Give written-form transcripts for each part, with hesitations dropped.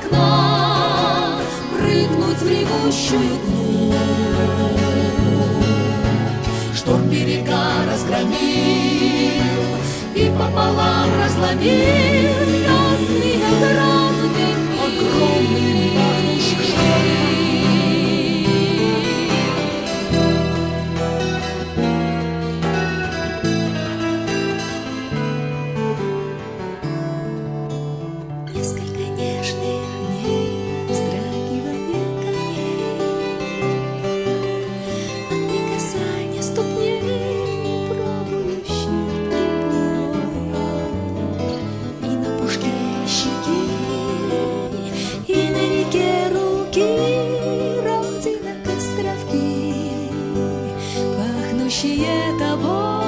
окна, прыгнуть в ревущую глубь. Шторм берега разгромил и пополам разломил звездный огромный пахнущий шар. Несколько нежных дней, вздрагивание камней от прикасания ступней, пробующих тепло. И на пушке щеки, и на реке руки, родина островки, пахнущие тобой.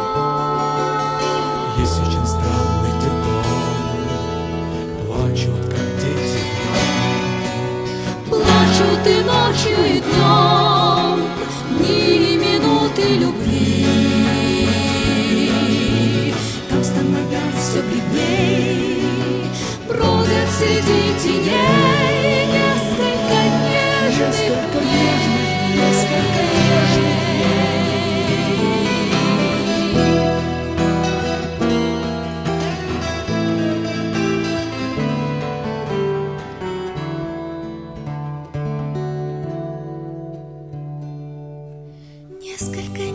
Есть очень странный тепло, плачут, как дети днем. Плачут и ночью, и днем, дни и минуты любви. Там становятся все бледней, бродят среди теней несколько нежных дней, несколько нежных дней. Несколько